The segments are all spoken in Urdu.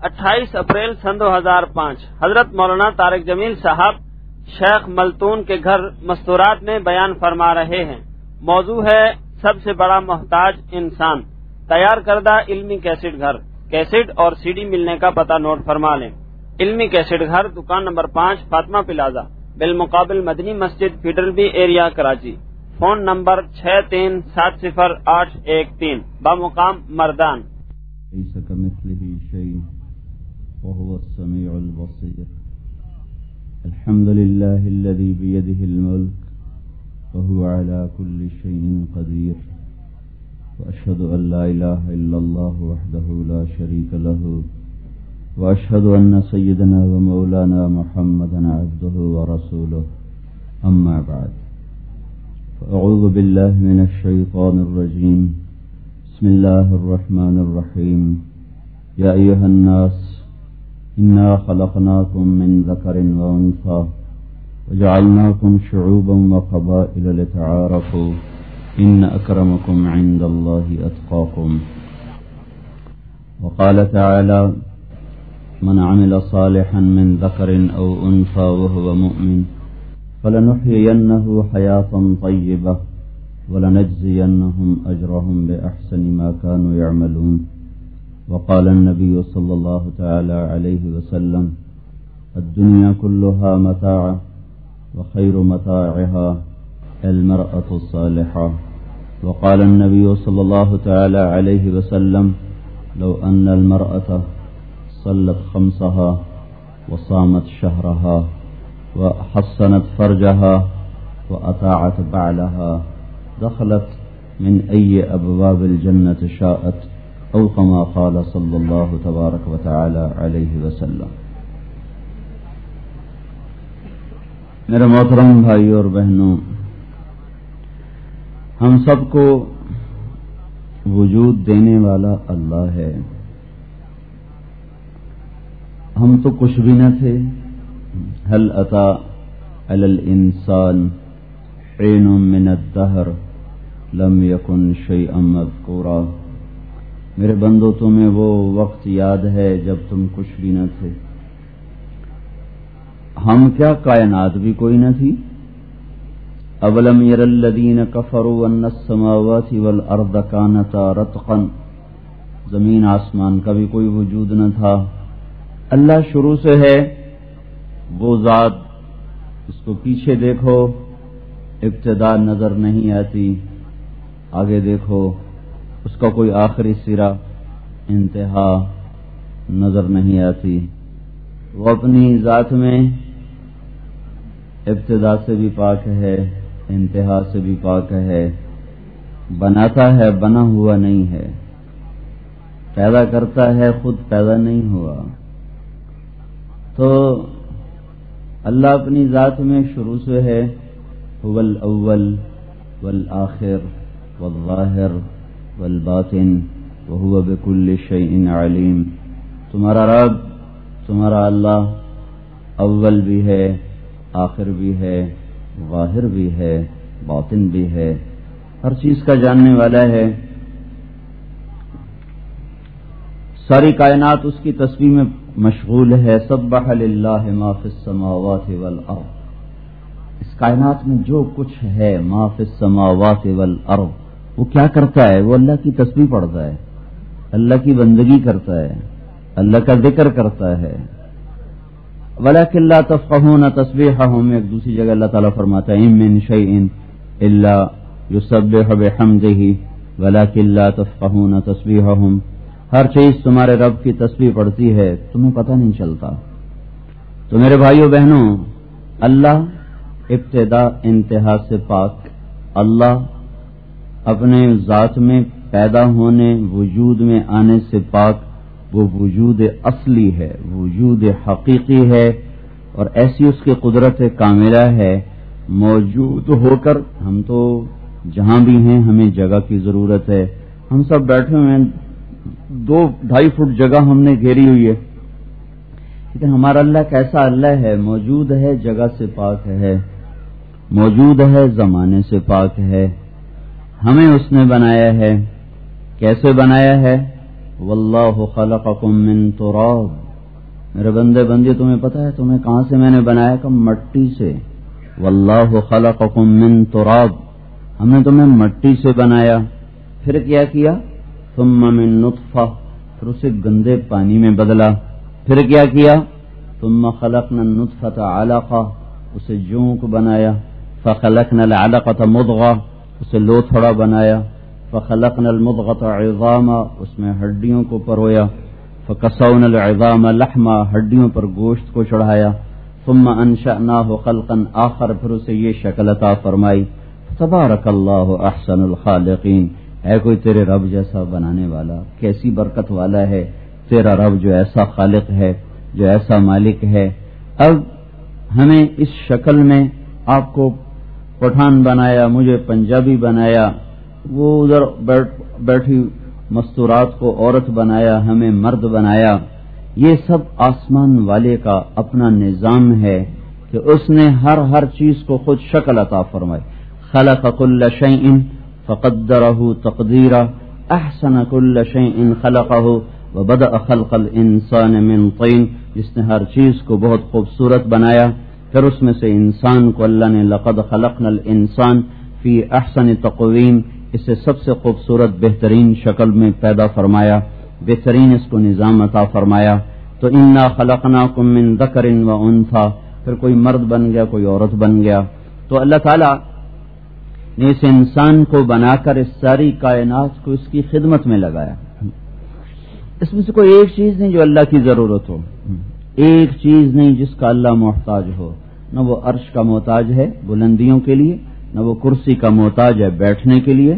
28 اپریل سن 2005 حضرت مولانا طارق جمیل صاحب شیخ ملتون کے گھر مستورات میں بیان فرما رہے ہیں۔ موضوع ہے سب سے بڑا محتاج انسان۔ تیار کردہ علمی کیسٹ گھر، کیسٹ اور سی ڈی ملنے کا پتہ نوٹ فرما لیں۔ علمی کیسٹ گھر، دکان نمبر 5، فاطمہ پلازا، بالمقابل مدنی مسجد، federal B area, Karachi. Phone number 63700813، بمقام مردان۔ ليس كمثله شيء وهو السميع البصير. الحمد لله الذي بيده الملك وهو على كل شيء قدير، وأشهد أن لا إله إلا الله وحده لا شريك له، وأشهد أن سيدنا ومولانا محمدا عبده ورسوله. أما بعد، فأعوذ بالله من الشيطان الرجيم. بسم الله الرحمن الرحيم. يا أيها الناس إنا خلقناكم من ذكر وأنثى وجعلناكم شعوبا وقبائل لتعارفوا إن أكرمكم عند الله أتقاكم. وقال تعالى: من عمل صالحا من ذكر أو أنثى وهو مؤمن فلنحيينه حياة طيبة ولنجزينهم أجرهم بأحسن ما كانوا يعملون. وقال النبي صلى الله تعالى عليه وسلم: الدنيا كلها متاع وخير متاعها المرأة الصالحة. وقال النبي صلى الله تعالى عليه وسلم: لو أن المرأة صلت خمسها وصامت شهرها وحصنت فرجها وأطاعت بعلها دخلت من أي أبواب الجنة شاءت، أو كما قال صلى الله تبارك وتعالى عليه وسلم. میرے محترم بھائیوں اور بہنوں، ہم سب کو وجود دینے والا اللہ ہے۔ ہم تو کچھ بھی نہ تھے۔ هل أتى على الإنسان حين من الدهر لم يكن شيئا مذكورا. میرے بندو، تمہیں وہ وقت یاد ہے جب تم کچھ بھی نہ تھے؟ ہم کیا، کائنات بھی کوئی نہ تھی؟ اولم ير الذين كفروا ان السماوات والارض كانتا رتقا. زمین آسمان کا بھی کوئی وجود نہ تھا۔ اللہ شروع سے ہے، وہ ذات، اس کو پیچھے دیکھو ابتدا نظر نہیں آتی، آگے دیکھو اس کا کوئی آخری سرا، انتہا نظر نہیں آتی۔ وہ اپنی ذات میں ابتدا سے بھی پاک ہے، انتہا سے بھی پاک ہے، بناتا ہے، بنا ہوا نہیں ہے، پیدا کرتا ہے، خود پیدا نہیں ہوا۔ تو اللہ اپنی ذات میں شروع سے ہے، هو الاول والآخر والظاہر والباطن وهو بكل شيء علیم۔ تمہارا رب، تمہارا اللہ اول بھی ہے، آخر بھی ہے، ظاہر بھی ہے، باطن بھی ہے، ہر چیز کا جاننے والا ہے۔ ساری کائنات اس کی تسبیح میں مشغول ہے۔ سبح للہ ما فی السماوات والارض. اس کائنات میں جو کچھ ہے، ما فی السماوات والارض، وہ کیا کرتا ہے؟ وہ اللہ کی تسبیح پڑھتا ہے، اللہ کی بندگی کرتا ہے، اللہ کا ذکر کرتا ہے۔ ولکن لا تفقهون تسبیحهم، ایک دوسری جگہ اللہ تعالیٰ فرماتا ہے: ان من شیء الا یسبح بحمدہ ولکن لا تفقهون تسبیحهم۔ ہر چیز تمہارے رب کی تسبیح پڑھتی ہے، تمہیں پتہ نہیں چلتا۔ تو میرے بھائیوں بہنوں، اللہ ابتدا انتہا سے پاک، اللہ اپنے ذات میں پیدا ہونے، وجود میں آنے سے پاک، وہ وجود اصلی ہے، وجود حقیقی ہے، اور ایسی اس کی قدرت کاملہ ہے۔ موجود ہو کر، ہم تو جہاں بھی ہیں ہمیں جگہ کی ضرورت ہے، ہم سب بیٹھے ہوئے ہیں، 2-2.5 فٹ جگہ ہم نے گھیری ہوئی ہے، لیکن ہمارا اللہ کیسا اللہ ہے؟ موجود ہے، جگہ سے پاک ہے، موجود ہے، زمانے سے پاک ہے۔ ہمیں اس نے بنایا ہے، کیسے بنایا ہے؟ واللہ خلقکم من تراب، میرے بندے بندی تمہیں پتہ ہے تمہیں کہاں سے میں نے بنایا؟ کہ مٹی سے. واللہ خلقکم من تراب، ہم نے تمہیں مٹی سے بنایا. پھر کیا؟ ثم من نطفہ، پھر اسے گندے پانی میں بدلا. پھر کیا؟ ثم خلقنا النطفة علقہ، اسے جونک بنایا. فخلقنا العلقة مضغہ، اسے لوتھڑا بنایا. فخلقنا المضغة عظاما، اس میں ہڈیوں کو پرویا. فکسونا العظام لحما، ہڈیوں پر گوشت کو چڑھایا. ثم انشأناه خلقا آخر، پھر اسے یہ شکل عطا فرمائی. تبارک اللہ احسن الخالقین، ہے کوئی تیرے رب جیسا بنانے والا؟ کیسی برکت والا ہے تیرا رب جو ایسا خالق ہے، جو ایسا مالک ہے. اب ہمیں اس شکل میں آپ کو پٹھان بنایا، مجھے پنجابی بنایا، وہ ادھر بیٹھی مستورات کو عورت بنایا، ہمیں مرد بنایا. یہ سب آسمان والے کا اپنا نظام ہے کہ اس نے ہر چیز کو خود شکل عطا فرمائی. خلق كل شيء فقدره تقديرا احسن كل شيء خلقه وبدأ خلق الانسان من طين، جس نے ہر چیز کو بہت خوبصورت بنایا، پھر اس میں سے انسان کو اللہ نے لقد خلقنا الانسان فی احسن تقویم، اسے سب سے خوبصورت بہترین شکل میں پیدا فرمایا، بہترین اس کو نظام عطا فرمایا. تو انا خلقناکم من ذکر و انثی، پھر کوئی مرد بن گیا، کوئی عورت بن گیا. تو اللہ تعالیٰ نے اس انسان کو بنا کر اس ساری کائنات کو اس کی خدمت میں لگایا. اس میں سے کوئی ایک چیز نہیں جو اللہ کی ضرورت ہو، ایک چیز نہیں جس کا اللہ محتاج ہو. نہ وہ عرش کا محتاج ہے بلندیوں کے لیے، نہ وہ کرسی کا محتاج ہے بیٹھنے کے لیے.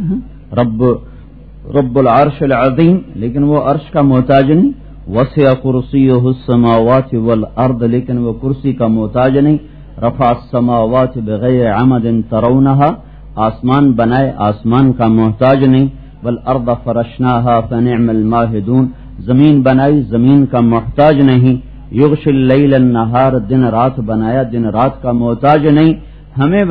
رب العرش العظیم، لیکن وہ عرش کا محتاج نہیں. وسع کرسیہ السماوات والارض، لیکن وہ کرسی کا محتاج نہیں. رفع السماوات بغیر عمد ترونہا، آسمان بنائے آسمان کا محتاج نہیں. والارض فرشناہا فنعم الماہدون، زمین بنائی زمین کا محتاج نہیں. یغشی اللیل النہار، دن رات بنایا دن رات کا محتاج نہیں. ہمیں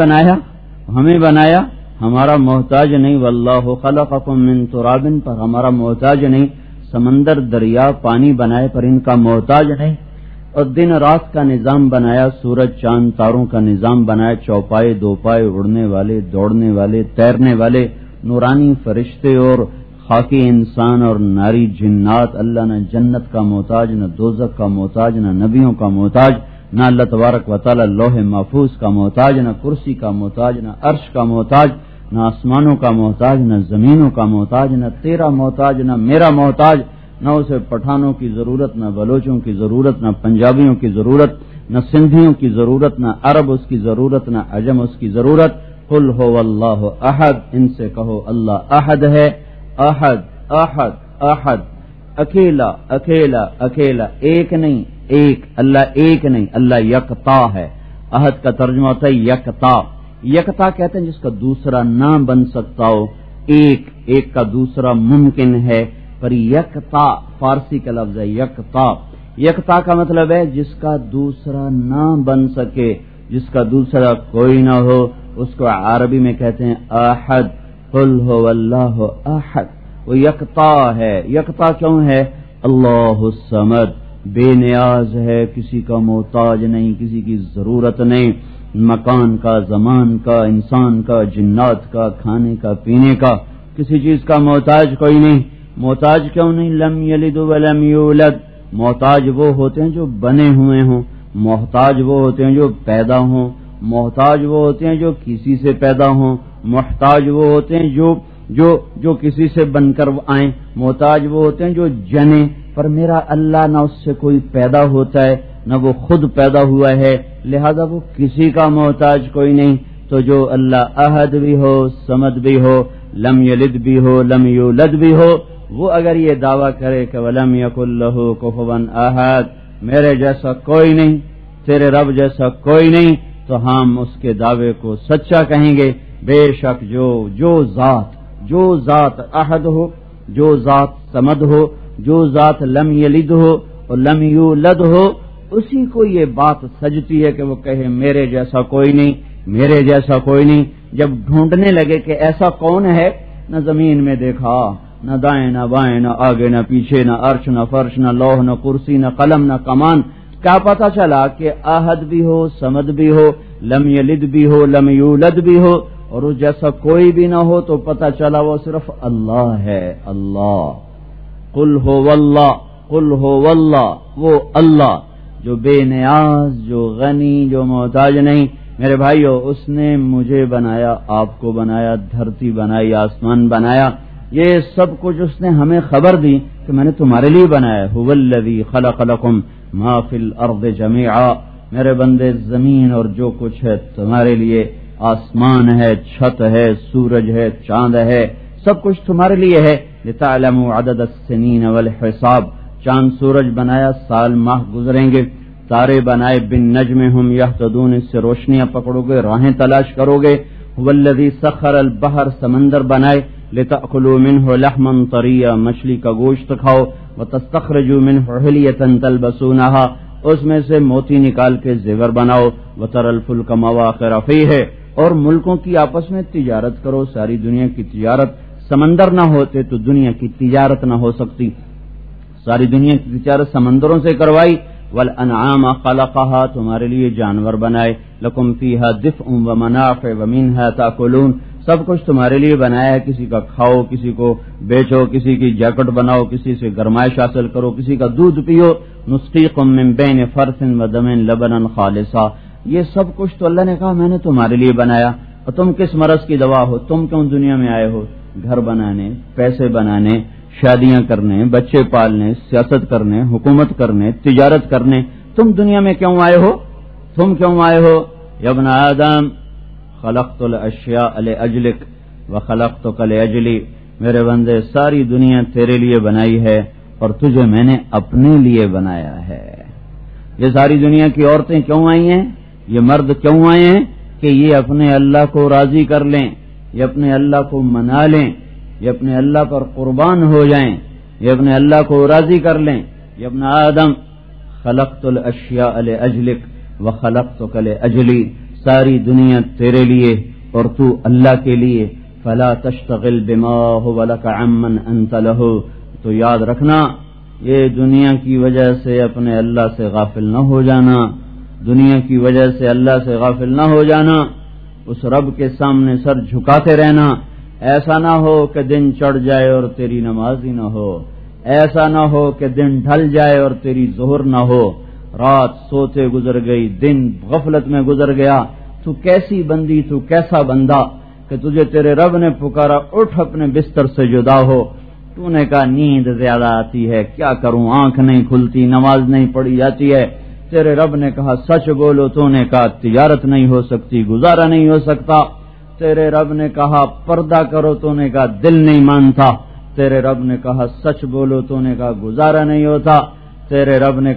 بنایا ہمارا محتاج نہیں. واللہ خلقکم من تراب، پر ہمارا محتاج نہیں. سمندر دریا پانی بنائے پر ان کا محتاج نہیں. اور دن رات کا نظام بنایا، سورج چاند تاروں کا نظام بنایا، چوپائے دوپائے، اڑنے والے دوڑنے والے تیرنے والے نورانی فرشتے اور خاکی انسان اور ناری جنات. اللہ نہ جنت کا محتاج، نہ دوزخ کا محتاج، نہ نبیوں کا محتاج، نہ اللہ تبارک و تعالی لوح محفوظ کا محتاج، نہ کرسی کا محتاج، نہ عرش کا محتاج، نہ آسمانوں کا محتاج، نہ زمینوں کا محتاج، نہ تیرا محتاج، نہ میرا محتاج. نہ اسے پٹھانوں کی ضرورت، نہ بلوچوں کی ضرورت، نہ پنجابیوں کی ضرورت، نہ سندھیوں کی ضرورت، نہ عرب اس کی ضرورت، نہ عجم اس کی ضرورت. قل هو اللہ احد، ان سے کہو اللہ احد ہے. احد احد احد، اکیلا اکیلا اکیلا، ایک نہیں ایک، اللہ ایک نہیں، اللہ یکتا ہے. احد کا ترجمہ ہوتا ہے یکتا. یکتا کہتے ہیں جس کا دوسرا نہ بن سکتا ہو. ایک کا دوسرا ممکن ہے، پر یکتا فارسی کا لفظ ہے یکتا. یکتا کا مطلب ہے جس کا دوسرا نہ بن سکے، جس کا دوسرا کوئی نہ ہو، اس کو عربی میں کہتے ہیں احد. قل هو اللہ احد، وہ یکتا ہے. یکتا کیوں ہے؟ اللہ الصمد، بے نیاز ہے، کسی کا محتاج نہیں، کسی کی ضرورت نہیں. مکان کا، زمان کا، انسان کا، جنات کا، کھانے کا، پینے کا، کسی چیز کا محتاج کوئی نہیں. محتاج کیوں نہیں؟ لم یلد ولم یولد، محتاج وہ ہوتے ہیں جو بنے ہوئے ہوں، محتاج وہ ہوتے ہیں جو پیدا ہوں، محتاج وہ ہوتے ہیں جو کسی سے پیدا ہوں، محتاج وہ ہوتے ہیں جو کسی سے بن کر آئیں، محتاج وہ ہوتے ہیں جو جنیں. پر میرا اللہ نہ اس سے کوئی پیدا ہوتا ہے نہ وہ خود پیدا ہوا ہے، لہذا وہ کسی کا محتاج کوئی نہیں. تو جو اللہ احد بھی ہو، صمد بھی ہو، لم یلد بھی ہو، لم یولد بھی ہو، وہ اگر یہ دعویٰ کرے کہ ولم یکن لہ کفوا احد، میرے جیسا کوئی نہیں، تیرے رب جیسا کوئی نہیں، تو ہم اس کے دعوے کو سچا کہیں گے. بے شک جو ذات احد ہو، جو ذات صمد ہو، جو ذات لم یلد ہو اور لم یولد ہو، اسی کو یہ بات سجتی ہے کہ وہ کہے میرے جیسا کوئی نہیں، میرے جیسا کوئی نہیں. جب ڈھونڈنے لگے کہ ایسا کون ہے، نہ زمین میں دیکھا، نہ دائیں نہ بائیں، نہ آگے نہ پیچھے، نہ عرش نہ فرش، نہ لوح نہ کرسی، نہ قلم نہ کمان. کیا پتا چلا کہ احد بھی ہو، صمد بھی ہو، لم یلد بھی ہو، لم یولد بھی ہو، اور اس جیسا کوئی بھی نہ ہو، تو پتا چلا وہ صرف اللہ ہے. اللہ قل ہو واللہ، قل ہو واللہ، وہ اللہ جو بے نیاز، جو غنی، جو محتاج نہیں. میرے بھائیو، اس نے مجھے بنایا، آپ کو بنایا، دھرتی بنائی، آسمان بنایا، یہ سب کچھ اس نے ہمیں خبر دی کہ میں نے تمہارے لیے بنایا. هو الذی خلق لکم ما فی الارض جميعا. میرے بندے، زمین اور جو کچھ ہے تمہارے لیے، آسمان ہے، چھت ہے، سورج ہے، چاند ہے، سب کچھ تمہارے لیے ہے. لتعلموا عدد السنین والحساب. چاند سورج بنایا، سال ماہ گزریں گے. تارے بنائے، بالنجم ہم یہتدون، اس سے روشنیاں پکڑو گے، راہیں تلاش کرو گے. هو الذی سخر البحر، سمندر بنائے، لتأکلوا منہ لحما طریا، مچھلی کا گوشت کھاؤ. وتستخرجوا منہ حلیۃ تلبسونہا، اس میں سے موتی نکال کے زیور بناؤ. وتری الفلک مواخر فیہ، اور ملکوں کی آپس میں تجارت کرو. ساری دنیا کی تجارت، سمندر نہ ہوتے تو دنیا کی تجارت نہ ہو سکتی. ساری دنیا کی تجارت سمندروں سے کروائی. والانعام خلقها، تمہارے لیے جانور بنائے. لکم فیہا دفء ومنافع ومنہا تاکلون، سب کچھ تمہارے لیے بنایا ہے. کسی کا کھاؤ، کسی کو بیچو، کسی کی جیکٹ بناؤ، کسی سے گرمائش حاصل کرو، کسی کا دودھ پیو. نسقیکم من بین فرث ودم لبنا خالصا، یہ سب کچھ تو اللہ نے کہا میں نے تمہارے لیے بنایا. اور تم کس مرض کی دوا ہو؟ تم کیوں دنیا میں آئے ہو؟ گھر بنانے، پیسے بنانے، شادیاں کرنے، بچے پالنے، سیاست کرنے، حکومت کرنے، تجارت کرنے. تم دنیا میں کیوں آئے ہو؟ تم کیوں آئے ہو؟ یا ابن آدم خلقت الاشیاء لاجلک وخلقتک لاجلی. میرے بندے، ساری دنیا تیرے لیے بنائی ہے اور تجھے میں نے اپنے لیے بنایا ہے. یہ ساری دنیا کی عورتیں کیوں آئی ہیں؟ یہ مرد کیوں آئے ہیں؟ کہ یہ اپنے اللہ کو راضی کر لیں، یہ اپنے اللہ کو منا لیں، یہ اپنے اللہ پر قربان ہو جائیں، یہ اپنے اللہ کو راضی کر لیں. یہ ابن آدم خلقت الاشیاء لاجلک وخلقتک لاجلی، ساری دنیا تیرے لیے اور تو اللہ کے لیے. فلا تشتغل بما هو لك عمن انت له، تو یاد رکھنا یہ دنیا کی وجہ سے اپنے اللہ سے غافل نہ ہو جانا، دنیا کی وجہ سے اللہ سے غافل نہ ہو جانا. اس رب کے سامنے سر جھکاتے رہنا. ایسا نہ ہو کہ دن چڑھ جائے اور تیری نماز ہی نہ ہو، ایسا نہ ہو کہ دن ڈھل جائے اور تیری ظہر نہ ہو. رات سوتے گزر گئی، دن غفلت میں گزر گیا. تو کیسی بندی، تو کیسا بندہ کہ تجھے تیرے رب نے پکارا اٹھ اپنے بستر سے جدا ہو. تو نے کہا نیند زیادہ آتی ہے، کیا کروں، آنکھ نہیں کھلتی، نماز نہیں پڑھی جاتی ہے. تیرے رب نے کہا سچ بولو، تو نے کہا تجارت نہیں ہو سکتی، گزارا نہیں ہو سکتا. تیرے رب نے کہا پردہ کرو، تو نے کہا دل نہیں مانتا. تیرے رب نے کہا سچ بولو، تو نے کہا گزارا نہیں ہوتا. تیرے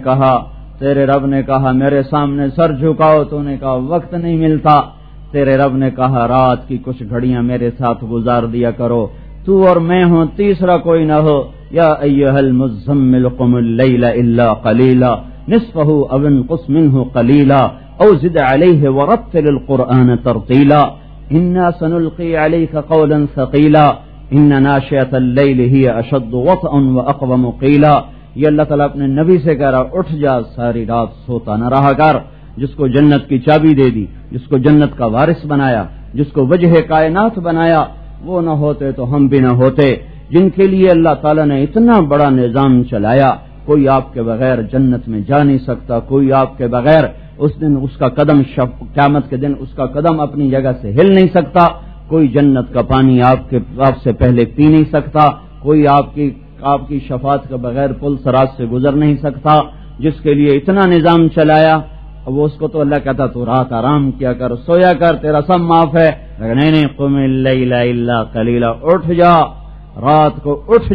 رب نے کہا میرے سامنے سر جھکاؤ، تو نے کہا وقت نہیں ملتا. تیرے رب نے کہا رات کی کچھ گھڑیاں میرے ساتھ گزار دیا کرو. تو اور میں ہوں، تیسرا کوئی نہ ہو. یا ایھا المزمل قم اللیل الا قلیلا نصفه او انقص منه قلیلا او زد علیہ ورتل القرآن ترتیلا انا سنلقی علیک قولا ثقیلا ان ناشئۃ اللیل ہی اشد وطئا واقوم قیلا. یہ اللہ تعالیٰ اپنے نبی سے کہہ رہا اٹھ جا، ساری رات سوتا نہ رہا کر. جس کو جنت کی چابی دے دی، جس کو جنت کا وارث بنایا، جس کو وجہ کائنات بنایا، وہ نہ ہوتے تو ہم بھی نہ ہوتے. جن کے لیے اللہ تعالیٰ نے اتنا بڑا نظام چلایا، کوئی آپ کے بغیر جنت میں جا نہیں سکتا، کوئی آپ کے بغیر اس دن اس کا قدم قیامت کے دن اس کا قدم اپنی جگہ سے ہل نہیں سکتا. کوئی جنت کا پانی آپ سے پہلے پی نہیں سکتا، کوئی آپ کی شفاعت کے بغیر پل سرات سے گزر نہیں سکتا. جس کے لیے اتنا نظام چلایا، اب اس کو تو اللہ کہتا تو رات آرام کیا کر، سویا کر، تیرا سب معاف ہے. نہیں، قم اللیل الا قلیلا، اٹھ جا، رات کو اٹھ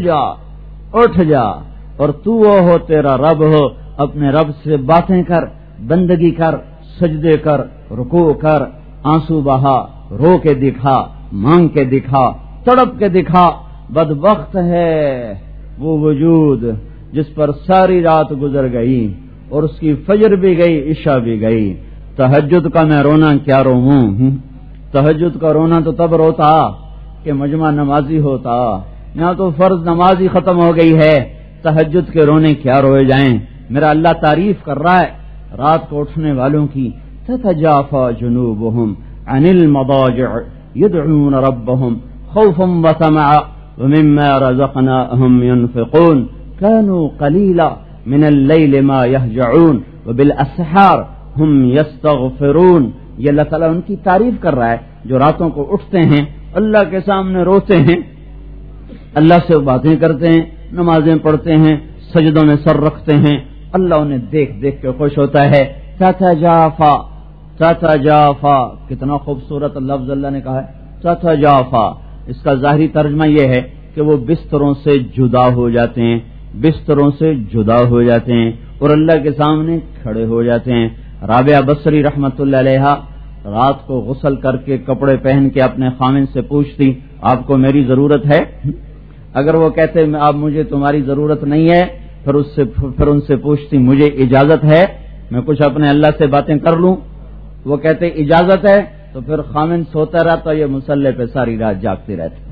جا اور تو وہ ہو، تیرا رب ہو، اپنے رب سے باتیں کر، بندگی کر، سجدے کر، رکوع کر، آنسو بہا، رو کے دکھا، مانگ کے دکھا، تڑپ کے دکھا. بدبخت ہے وہ وجود جس پر ساری رات گزر گئی اور اس کی فجر بھی گئی، عشاء بھی گئی. تہجد کا میں رونا کیا روؤں؟ تہجد کا رونا تو تب روتا کہ مجمع نمازی ہوتا، یہاں تو فرض نماز ہی ختم ہو گئی ہے، تہجد کے رونے کیا روئے جائیں۔ میرا اللہ تعریف کر رہا ہے رات کو اٹھنے والوں کی، تتجافى جنوبهم عن المضاجع يدعون ربهم خوفا وطمعا ومما رزقناهم ينفقون كانوا قليلا من الليل ما يهجعون وبالاسحار هم يستغفرون۔ یہ اللہ تعالیٰ ان کی تعریف کر رہا ہے جو راتوں کو اٹھتے ہیں، اللہ کے سامنے روتے ہیں، اللہ سے باتیں کرتے ہیں، نمازیں پڑھتے ہیں، سجدوں میں سر رکھتے ہیں، اللہ انہیں دیکھ دیکھ کے خوش ہوتا ہے۔ تتجافا، تتجافا، کتنا خوبصورت لفظ اللہ نے کہا ہے تتجافا۔ اس کا ظاہری ترجمہ یہ ہے کہ وہ بستروں سے جدا ہو جاتے ہیں، بستروں سے جدا ہو جاتے ہیں اور اللہ کے سامنے کھڑے ہو جاتے ہیں۔ رابعہ بصری رحمت اللہ علیہا رات کو غسل کر کے کپڑے پہن کے اپنے خامن سے پوچھتی آپ کو میری ضرورت ہے؟ اگر وہ کہتے اب مجھے تمہاری ضرورت نہیں ہے پھر ان سے پوچھتی مجھے اجازت ہے میں کچھ اپنے اللہ سے باتیں کر لوں؟ وہ کہتے اجازت ہے تو پھر خامن سوتا رہتا، یہ مصلے پہ ساری رات جاگتی رہتی۔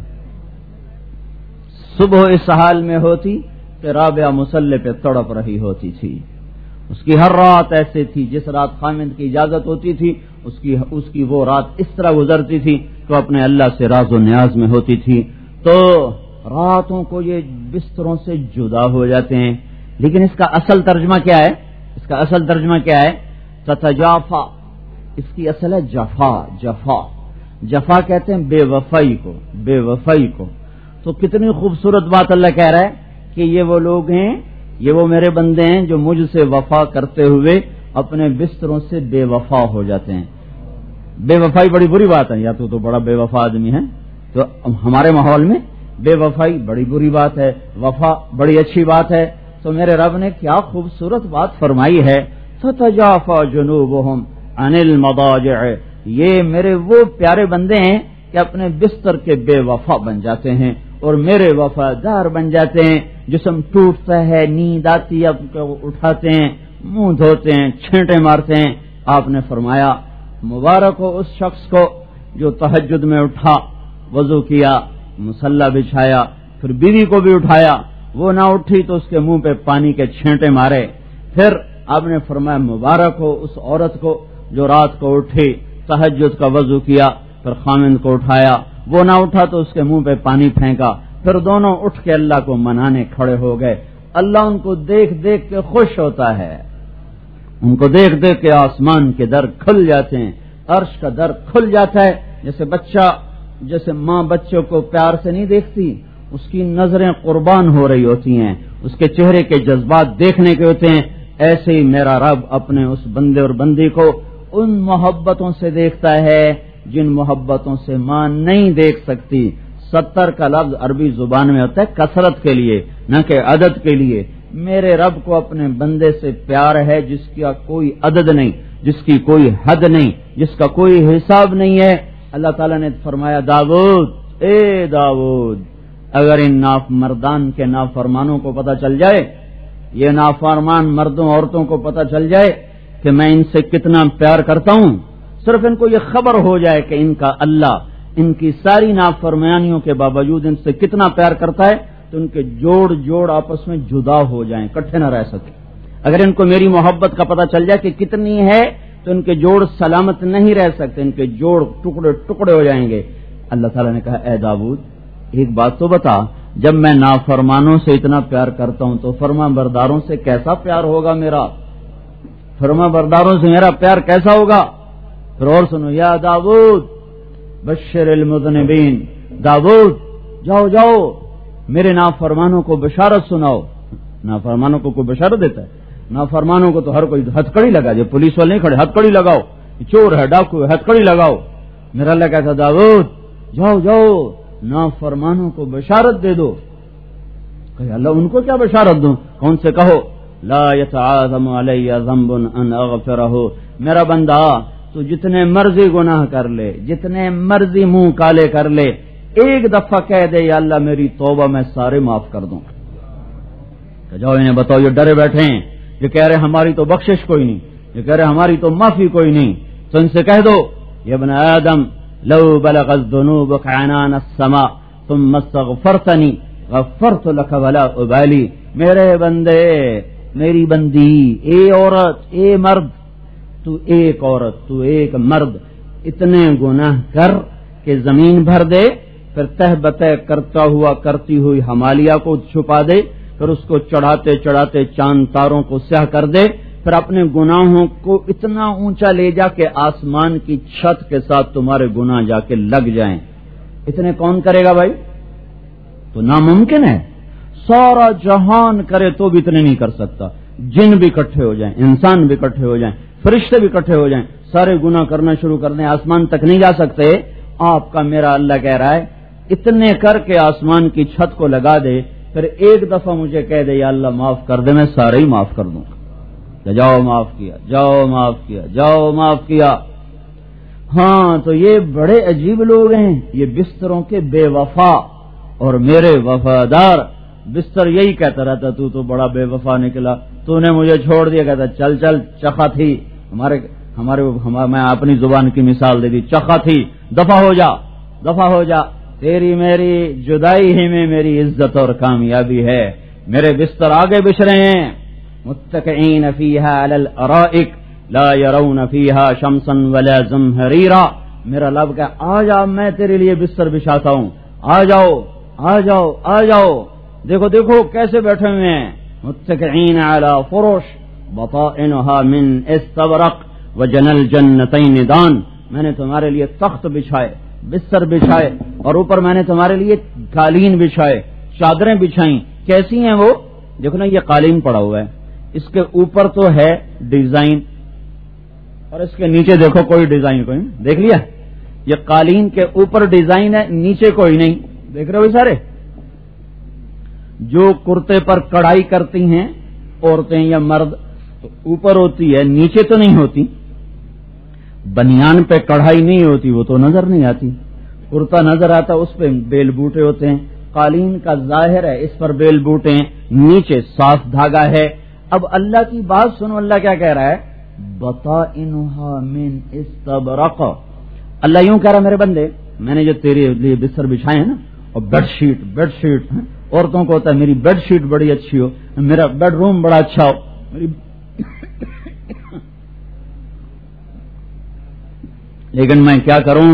صبح اس حال میں ہوتی کہ رابعہ مصلے پہ تڑپ رہی ہوتی تھی۔ اس کی ہر رات ایسے تھی، جس رات خامن کی اجازت ہوتی تھی اس کی وہ رات اس طرح گزرتی تھی تو اپنے اللہ سے راز و نیاز میں ہوتی تھی۔ تو راتوں کو یہ بستروں سے جدا ہو جاتے ہیں، لیکن اس کا اصل ترجمہ کیا ہے؟ اس کا اصل ترجمہ کیا ہے؟ تتجافا، اس کی اصل ہے جفا، جفا، جفا کہتے ہیں بے وفائی کو، بے وفائی کو۔ تو کتنی خوبصورت بات اللہ کہہ رہا ہے کہ یہ وہ لوگ ہیں، یہ وہ میرے بندے ہیں جو مجھ سے وفا کرتے ہوئے اپنے بستروں سے بے وفا ہو جاتے ہیں۔ بے وفائی بڑی بری بات ہے، یا تو بڑا بے وفا آدمی ہے، تو ہمارے ماحول میں بے وفائی بڑی بری بات ہے، وفا بڑی اچھی بات ہے۔ تو میرے رب نے کیا خوبصورت بات فرمائی ہے، تتجافى جنوبهم عن المضاجع، یہ میرے وہ پیارے بندے ہیں کہ اپنے بستر کے بے وفا بن جاتے ہیں اور میرے وفادار بن جاتے ہیں۔ جسم ٹوٹتا ہے، نیند آتی ہے، اٹھاتے ہیں، منہ دھوتے ہیں، چھینٹے مارتے ہیں۔ آپ نے فرمایا مبارک ہو اس شخص کو جو تہجد میں اٹھا، وضو کیا، مصلی بچھایا، پھر بیوی کو بھی اٹھایا، وہ نہ اٹھی تو اس کے منہ پہ پانی کے چھینٹے مارے۔ پھر آپ نے فرمایا مبارک ہو اس عورت کو جو رات کو اٹھی، تہجد کا وضو کیا، پھر خامند کو اٹھایا، وہ نہ اٹھا تو اس کے منہ پہ پانی پھینکا، پھر دونوں اٹھ کے اللہ کو منانے کھڑے ہو گئے۔ اللہ ان کو دیکھ دیکھ کے خوش ہوتا ہے، ان کو دیکھ دیکھ کے آسمان کے در کھل جاتے ہیں، عرش کا در کھل جاتا ہے۔ جیسے ماں بچوں کو پیار سے نہیں دیکھتی، اس کی نظریں قربان ہو رہی ہوتی ہیں، اس کے چہرے کے جذبات دیکھنے کے ہوتے ہیں، ایسے ہی میرا رب اپنے اس بندے اور بندی کو ان محبتوں سے دیکھتا ہے جن محبتوں سے ماں نہیں دیکھ سکتی۔ 70 کا لفظ عربی زبان میں ہوتا ہے کثرت کے لیے، نہ کہ عدد کے لیے۔ میرے رب کو اپنے بندے سے پیار ہے جس کا کوئی عدد نہیں، جس کی کوئی حد نہیں، جس کا کوئی حساب نہیں ہے۔ اللہ تعالیٰ نے فرمایا داؤد، اے داؤد، اگر ان مردان کے نافرمانوں کو پتہ چل جائے، یہ نافرمان مردوں عورتوں کو پتہ چل جائے کہ میں ان سے کتنا پیار کرتا ہوں، صرف ان کو یہ خبر ہو جائے کہ ان کا اللہ ان کی ساری نافرمانیوں کے باوجود ان سے کتنا پیار کرتا ہے، تو ان کے جوڑ آپس میں جدا ہو جائیں، اکٹھے نہ رہ سکے۔ اگر ان کو میری محبت کا پتہ چل جائے کہ کتنی ہے تو ان کے جوڑ سلامت نہیں رہ سکتے، ان کے جوڑ ٹکڑے ٹکڑے ہو جائیں گے۔ اللہ تعالیٰ نے کہا اے داؤد ایک بات تو بتا، جب میں نافرمانوں سے اتنا پیار کرتا ہوں تو فرما برداروں سے کیسا پیار ہوگا میرا، فرما برداروں سے میرا پیار کیسا ہوگا؟ پھر اور سنو، یا داؤد بشر المذنبین، داؤد جاؤ میرے نافرمانوں کو بشارت سناؤ۔ نافرمانوں کو کوئی بشارت دیتا ہے؟ نافرمانوں کو تو ہر کوئی ہتھکڑی لگا دے، پولیس والے نہیں کھڑے، ہتھکڑی لگاؤ، چور ہے ڈاکو ہے، ہتھکڑی لگاؤ۔ میرا اللہ کہتا داؤد جاؤ نافرمانوں کو بشارت دے دو۔ کہ اللہ ان کو کیا بشارت دوں؟ کون سے کہو لا يتعاظم علی ذنب ان اغفرہ، میرا بندہ تو جتنے مرضی گناہ کر لے، جتنے مرضی منہ کالے کر لے، ایک دفعہ کہہ دے یا اللہ میری توبہ میں سارے معاف کر دوں۔ کہ جاؤ انہیں بتاؤ، یہ ڈرے بیٹھے ہیں، یہ کہہ رہے ہماری تو بخشش کوئی نہیں، یہ کہہ رہے ہماری تو معافی کوئی نہیں، تو ان سے کہہ دو یا ابن آدم لو بلغت ذنوبك عنان السماء ثم استغفرتني غفرت لک ولا ابالی، میرے بندے میری بندی، اے عورت اے مرد، تو ایک عورت تو ایک مرد اتنے گناہ کر کہ زمین بھر دے، پھر تہ بتہ کرتا ہوا کرتی ہوئی ہمالیہ کو چھپا دے، پھر اس کو چڑھاتے چڑھاتے چاند تاروں کو سیاہ کر دے، پھر اپنے گناہوں کو اتنا اونچا لے جا کہ آسمان کی چھت کے ساتھ تمہارے گناہ جا کے لگ جائیں، اتنے کون کرے گا بھائی؟ تو ناممکن ہے، سارا جہان کرے تو بھی اتنے نہیں کر سکتا۔ جن بھی اکٹھے ہو جائیں، انسان بھی اکٹھے ہو جائیں، فرشتے بھی اکٹھے ہو جائیں، سارے گناہ کرنا شروع کر دیں، آسمان تک نہیں جا سکتے۔ آپ کا میرا اللہ کہہ رہا ہے اتنے کر کے آسمان کی چھت کو لگا دے، پھر ایک دفعہ مجھے کہہ دے یا اللہ معاف کر دے، میں سارے ہی معاف کر دوں گا۔ جاؤ معاف کیا، جاؤ معاف کیا، جاؤ معاف کیا۔ ہاں تو یہ بڑے عجیب لوگ ہیں، یہ بستروں کے بے وفا اور میرے وفادار۔ بستر یہی کہتا رہتا تو بڑا بے وفا نکلا، تو نے مجھے چھوڑ دیا، کہتا چل چل چخا تھی، میں اپنی زبان کی مثال دے دی، چخا تھی، دفع ہو جا دفع ہو جا، تیری میری جدائی ہی میں میری عزت اور کامیابی ہے۔ میرے بستر آگے بچھ رہے ہیں، متکئین فیہا علی الارائک لا یرون فیہا شمسا ولا زمہریرا۔ میرا لب کہ آ جا، میں تیرے لیے بستر بچھاتا ہوں، آ جاؤ آ جاؤ آ جاؤ۔ دیکھو دیکھو کیسے بیٹھے ہوئے ہیں، متکئین علی فرش بطائنها من استبرق وجنى الجنتين دان۔ میں نے تمہارے لیے تخت بچھائے، بستر بچھائے، اور اوپر میں نے تمہارے لیے قالین بچھائے، چادریں بچھائیں۔ کیسی ہیں وہ؟ دیکھو نا، یہ قالین پڑا ہوا ہے، اس کے اوپر تو ہے ڈیزائن، اور اس کے نیچے دیکھو کوئی ڈیزائن کوئی، دیکھ لیا؟ یہ قالین کے اوپر ڈیزائن ہے، نیچے کوئی نہیں، دیکھ رہے ہو سارے؟ جو کرتے پر کڑھائی کرتی ہیں عورتیں یا مرد تو اوپر ہوتی ہے، نیچے تو نہیں ہوتی۔ بنیان پہ کڑھائی نہیں ہوتی، وہ تو نظر نہیں آتی۔ کرتا نظر آتا، اس پہ بیل بوٹے ہوتے ہیں۔ قالین کا ظاہر ہے اس پر بیل بوٹے ہیں، نیچے صاف دھاگا ہے۔ اب اللہ کی بات سنو، اللہ کیا کہہ رہا ہے؟ بطائنها من استبرق۔ اللہ یوں کہہ رہا ہے میرے بندے، میں نے جو تیرے لیے بستر بچھائے ہیں نا، اور بیڈ شیٹ عورتوں کو ہوتا ہے میری بیڈ شیٹ بڑی اچھی ہو، میرا بیڈ روم بڑا اچھا ہو، لیکن میں کیا کروں،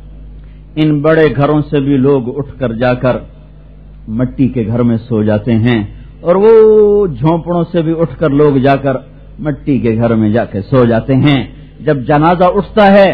ان بڑے گھروں سے بھی لوگ اٹھ کر جا کر مٹی کے گھر میں سو جاتے ہیں، اور وہ جھونپڑوں سے بھی اٹھ کر لوگ جا کر مٹی کے گھر میں جا کے سو جاتے ہیں۔ جب جنازہ اٹھتا ہے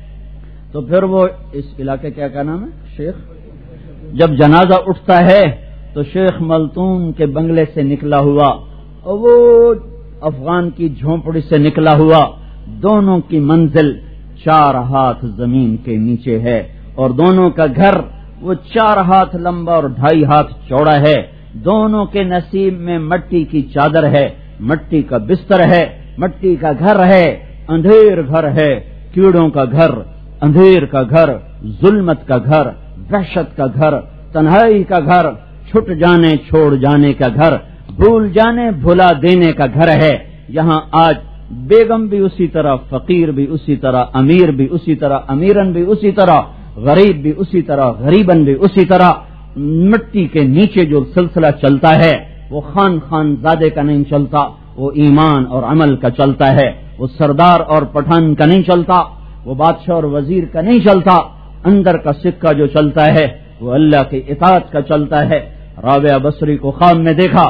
تو پھر وہ، اس علاقے کیا نام ہے شیخ، جب جنازہ اٹھتا ہے تو شیخ ملتون کے بنگلے سے نکلا ہوا اور وہ افغان کی جھونپڑی سے نکلا ہوا، دونوں کی منزل 4 ہاتھ زمین کے نیچے ہے، اور دونوں کا گھر وہ 4 ہاتھ لمبا اور 2.5 ہاتھ چوڑا ہے۔ دونوں کے نصیب میں مٹی کی چادر ہے، مٹی کا بستر ہے، مٹی کا گھر ہے، اندھیر گھر ہے، کیڑوں کا گھر، اندھیر کا گھر، ظلمت کا گھر، وحشت کا گھر، تنہائی کا گھر، چھٹ جانے چھوڑ جانے کا گھر، بھول جانے بھلا دینے کا گھر ہے۔ یہاں آج بیگم بھی اسی طرح، فقیر بھی اسی طرح، امیر بھی اسی طرح، امیرن بھی اسی طرح، غریب بھی اسی طرح، غریبن بھی اسی طرح۔ مٹی کے نیچے جو سلسلہ چلتا ہے وہ خان زادے کا نہیں چلتا، وہ ایمان اور عمل کا چلتا ہے، وہ سردار اور پٹھان کا نہیں چلتا، وہ بادشاہ اور وزیر کا نہیں چلتا۔ اندر کا سکہ جو چلتا ہے وہ اللہ کی اطاعت کا چلتا ہے۔ رابعہ بصری کو خواب میں دیکھا،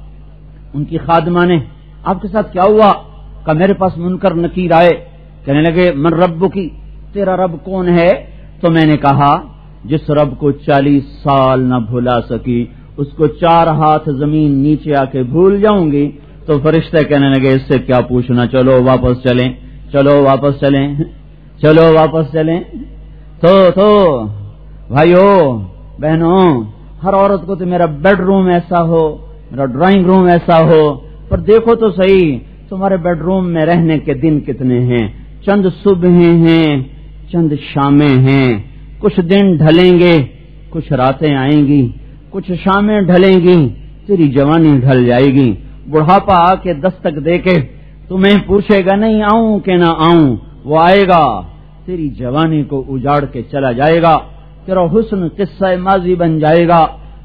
ان کی خادمہ نے، آپ کے ساتھ کیا ہوا؟ کہ میرے پاس منکر نکیر آئے، کہنے لگے من رب کی، تیرا رب کون ہے؟ تو میں نے کہا جس رب کو 40 سال نہ بھلا سکی اس کو 4 ہاتھ زمین نیچے آ کے بھول جاؤں گی۔ تو فرشتے کہنے لگے اس سے کیا پوچھنا، چلو واپس چلیں، چلو واپس چلیں، چلو واپس چلیں۔ تو بھائیو بہنوں، ہر عورت کو تو میرا بیڈ روم ایسا ہو، میرا ڈرائنگ روم ایسا ہو، پر دیکھو تو صحیح تمہارے بیڈ روم میں رہنے کے دن کتنے ہیں؟ چند صبحیں ہیں، چند شامیں ہیں، کچھ دن ڈھلیں گے، کچھ راتیں آئیں گی، کچھ شامیں ڈھلیں گی، تیری جوانی ڈھل جائے گی، بڑھاپا آ کے دستک دے کے تمہیں پوچھے گا نہیں آؤں کہ نہ آؤں، وہ آئے گا، تیری جوانی کو اجاڑ کے چلا جائے گا، تیرا حسن قصہ ماضی بن جائے گا،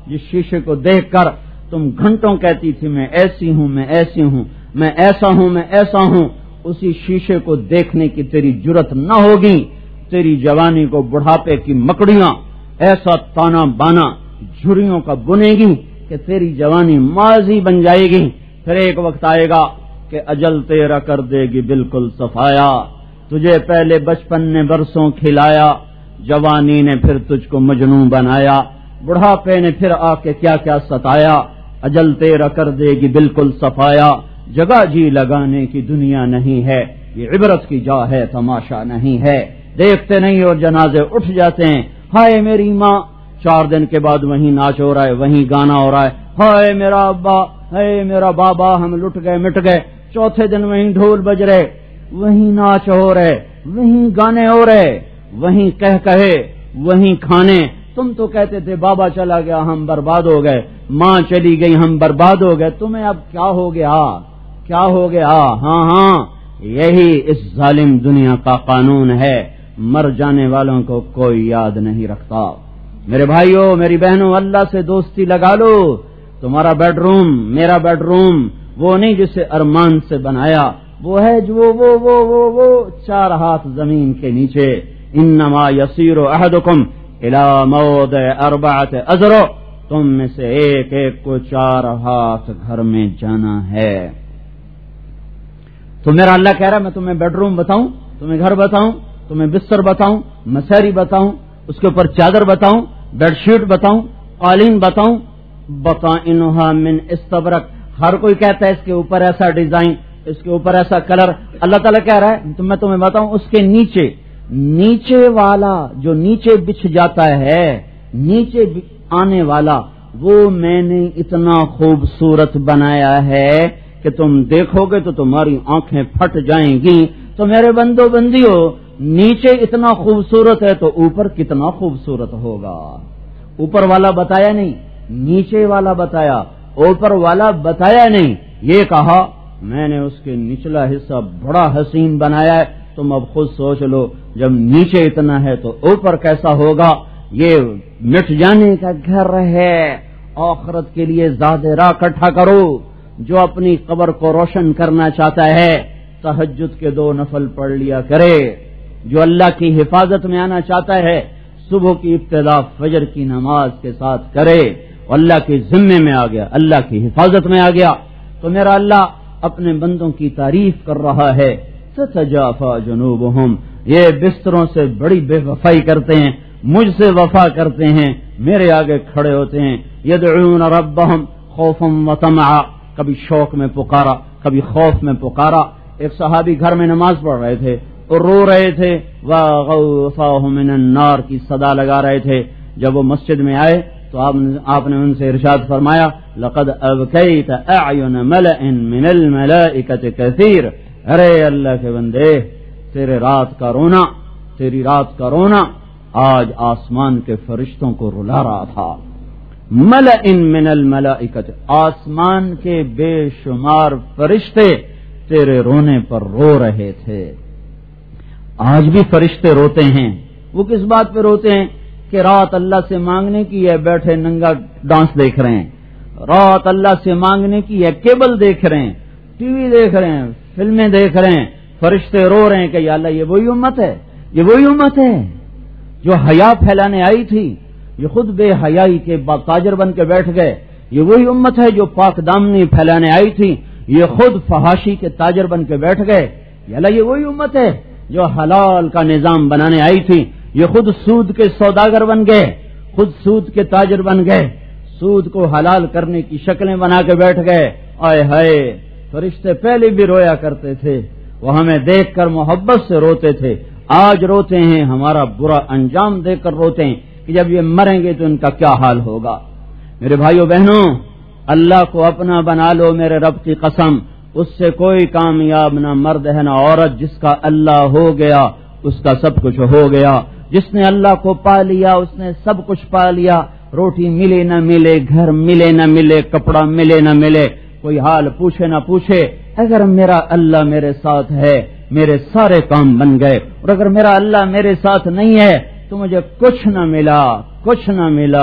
جس شیشے کو دیکھ کر تم گھنٹوں کہتی تھی میں ایسی ہوں، میں ایسی ہوں، میں ایسا ہوں، میں ایسا ہوں، اسی شیشے کو دیکھنے کی تیری جرت نہ ہوگی، تیری جوانی کو بڑھاپے کی مکڑیاں ایسا تانا بانا جھریوں کا بنے گی کہ تیری جوانی ماضی بن جائے گی. پھر ایک وقت آئے گا کہ اجل تیرا کر دے گی بالکل صفایا. تجھے پہلے بچپن نے برسوں کھلایا، جوانی نے پھر تجھ کو مجنون بنایا، بڑھاپے نے پھر آ کے کیا کیا ستایا. اجل تیرا کر دے گی بالکل صفایا. جگہ جی لگانے کی دنیا نہیں ہے، یہ عبرت کی جا ہے، تماشا نہیں ہے. دیکھتے نہیں اور جنازے اٹھ جاتے ہیں. ہائے میری ماں، 4 دن کے بعد وہیں ناچ ہو رہا ہے، وہیں گانا ہو رہا ہے. ہائے میرا ابا، ہائے میرا بابا، ہم لٹ گئے مٹ گئے. چوتھے دن وہیں ڈھول بج رہے، وہیں ناچ ہو رہے، وہیں گانے ہو رہے، وہیں کہے وہیں کھانے. تم تو کہتے تھے بابا چلا گیا ہم برباد ہو گئے، ماں چلی گئی ہم برباد ہو گئے. تمہیں اب کیا ہو گیا؟ کیا ہو گیا؟ ہاں یہی اس ظالم دنیا کا قانون ہے. مر جانے والوں کو کوئی یاد نہیں رکھتا. میرے بھائیوں، میری بہنوں، اللہ سے دوستی لگا لو. تمہارا بیڈ روم، میرا بیڈ روم وہ نہیں جسے ارمان سے بنایا، وہ ہے جو وہ 4 ہاتھ زمین کے نیچے. انما یسیر احدکم الی موضع 4 اذرع، تم میں سے ایک ایک کو 4 ہاتھ گھر میں جانا ہے. تو میرا اللہ کہہ رہا ہے میں تمہیں بیڈ روم بتاؤں، تمہیں گھر بتاؤں، تمہیں بستر بتاؤں، مساری بتاؤں، اس کے اوپر چادر بتاؤں، بیڈ شیٹ بتاؤں، قالین بتاؤں. بطائنها من استبرق، ہر کوئی کہتا ہے اس کے اوپر ایسا ڈیزائن، اس کے اوپر ایسا کلر. اللہ تعالیٰ کہہ رہا ہے میں تمہیں بتاؤں اس کے نیچے والا جو نیچے بچھ جاتا ہے، نیچے آنے والا وہ میں نے اتنا خوبصورت بنایا ہے کہ تم دیکھو گے تو تمہاری آنکھیں پھٹ جائیں گی. تو میرے بندو بندیو، نیچے اتنا خوبصورت ہے تو اوپر کتنا خوبصورت ہوگا. اوپر والا بتایا نہیں، نیچے والا بتایا، اوپر والا بتایا نہیں. یہ کہا میں نے اس کے نچلا حصہ بڑا حسین بنایا ہے. تم اب خود سوچ لو، جب نیچے اتنا ہے تو اوپر کیسا ہوگا. یہ مٹ جانے کا گھر ہے. آخرت کے لیے زیادہ راہ اکٹھا کرو. جو اپنی قبر کو روشن کرنا چاہتا ہے تہجد کے 2 نفل پڑھ لیا کرے. جو اللہ کی حفاظت میں آنا چاہتا ہے صبح کی ابتدا فجر کی نماز کے ساتھ کرے. اللہ کے ذمے میں آ گیا، اللہ کی حفاظت میں آ گیا. تو میرا اللہ اپنے بندوں کی تعریف کر رہا ہے. تتجافى جنوبهم، یہ بستروں سے بڑی بے وفائی کرتے ہیں، مجھ سے وفا کرتے ہیں، میرے آگے کھڑے ہوتے ہیں. يدعون ربهم خوفا وطمعا، کبھی شوق میں پکارا، کبھی خوف میں پکارا. ایک صحابی گھر میں نماز پڑھ رہے تھے اور رو رہے تھے، وَغَوْفَاهُ مِنَ النَّارِ کی صدا لگا رہے تھے. جب وہ مسجد میں آئے تو آپ نے ان سے ارشاد فرمایا لقد ابکیت اعین ملئ من الملائکۃ کثیر. ارے اللہ کے بندے، تیری رات کا رونا آج آسمان کے فرشتوں کو رلا رہا تھا. ملئ من الملائکۃ، آسمان کے بے شمار فرشتے تیرے رونے پر رو رہے تھے. آج بھی فرشتے روتے ہیں. وہ کس بات پہ روتے ہیں؟ کہ رات اللہ سے مانگنے کی ہے، بیٹھے ننگا ڈانس دیکھ رہے ہیں. رات اللہ سے مانگنے کی ہے، کیبل دیکھ رہے ہیں، ٹی وی دیکھ رہے ہیں، فلمیں دیکھ رہے ہیں. فرشتے رو رہے ہیں کہ یا اللہ یہ وہی امت ہے، یہ وہی امت ہے جو حیا پھیلانے آئی تھی. یہ خود بے حیائی کے تاجر بن کے بیٹھ گئے. یہ وہی امت ہے جو پاک دامنی پھیلانے آئی تھی. یہ خود فحاشی کے تاجر بن کے بیٹھ گئے. یا اللہ یہ وہی امت ہے جو حلال کا نظام بنانے آئی تھی. یہ خود سود کے سوداگر بن گئے، خود سود کے تاجر بن گئے، سود کو حلال کرنے کی شکلیں بنا کے بیٹھ گئے. آئے ہائے، فرشتے پہلے بھی رویا کرتے تھے، وہ ہمیں دیکھ کر محبت سے روتے تھے. آج روتے ہیں، ہمارا برا انجام دیکھ کر روتے ہیں کہ جب یہ مریں گے تو ان کا کیا حال ہوگا. میرے بھائیو بہنوں، اللہ کو اپنا بنا لو. میرے رب کی قسم، اس سے کوئی کامیاب نہ مرد ہے نہ عورت. جس کا اللہ ہو گیا اس کا سب کچھ ہو گیا. جس نے اللہ کو پا لیا اس نے سب کچھ پا لیا. روٹی ملے نہ ملے، گھر ملے نہ ملے، کپڑا ملے نہ ملے، کوئی حال پوچھے نہ پوچھے، اگر میرا اللہ میرے ساتھ ہے میرے سارے کام بن گئے. اور اگر میرا اللہ میرے ساتھ نہیں ہے تو مجھے کچھ نہ ملا، کچھ نہ ملا،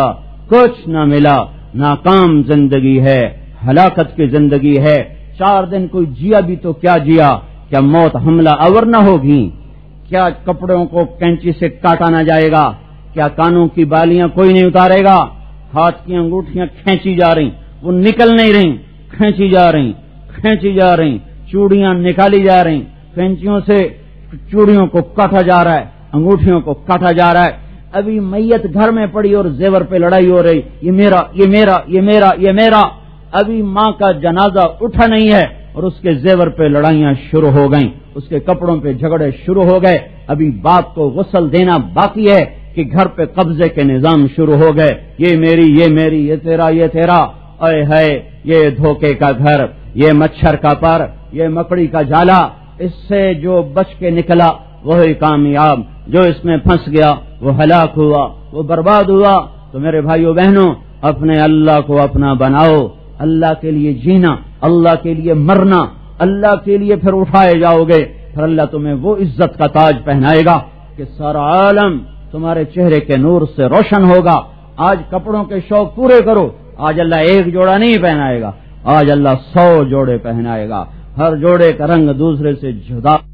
کچھ نہ ملا، ناکام زندگی ہے، ہلاکت کی زندگی ہے۔ 4 دن کوئی جیا بھی تو کیا جیا؟ کیا موت حملہ آور نہ ہوگی؟ کیا کپڑوں کو کینچی سے کاٹا نہ جائے گا؟ کیا کانوں کی بالیاں کوئی نہیں اتارے گا؟ ہاتھ کی انگوٹھیاں کھینچی جا رہی، وہ نکل نہیں رہی، کھینچی جا رہی، کھینچی جا رہی، چوڑیاں نکالی جا رہی، کینچیوں سے چوڑیوں کو کاٹا جا رہا ہے، انگوٹھیوں کو کاٹا جا رہا ہے۔ ابھی میت گھر میں پڑی اور زیور پہ لڑائی ہو رہی، یہ میرا، یہ میرا، یہ میرا، یہ میرا۔ ابھی ماں کا جنازہ اٹھا نہیں ہے اور اس کے زیور پہ لڑائیاں شروع ہو گئیں، اس کے کپڑوں پہ جھگڑے شروع ہو گئے۔ ابھی باپ کو غسل دینا باقی ہے کہ گھر پہ قبضے کے نظام شروع ہو گئے، یہ میری، یہ میری، یہ تیرا، یہ تیرا۔ اے ہے یہ دھوکے کا گھر، یہ مچھر کا پر، یہ مکڑی کا جالا، اس سے جو بچ کے نکلا وہی کامیاب، جو اس میں پھنس گیا وہ ہلاک ہوا، وہ برباد ہوا۔ تو میرے بھائیو بہنوں، اپنے اللہ کو اپنا بناؤ، اللہ کے لیے جینا، اللہ کے لیے مرنا، اللہ کے لیے پھر اٹھائے جاؤ گے، پھر اللہ تمہیں وہ عزت کا تاج پہنائے گا کہ سارا عالم تمہارے چہرے کے نور سے روشن ہوگا۔ آج کپڑوں کے شوق پورے کرو، آج اللہ 1 جوڑا نہیں پہنائے گا، آج اللہ 100 جوڑے پہنائے گا، ہر جوڑے کا رنگ دوسرے سے جدا۔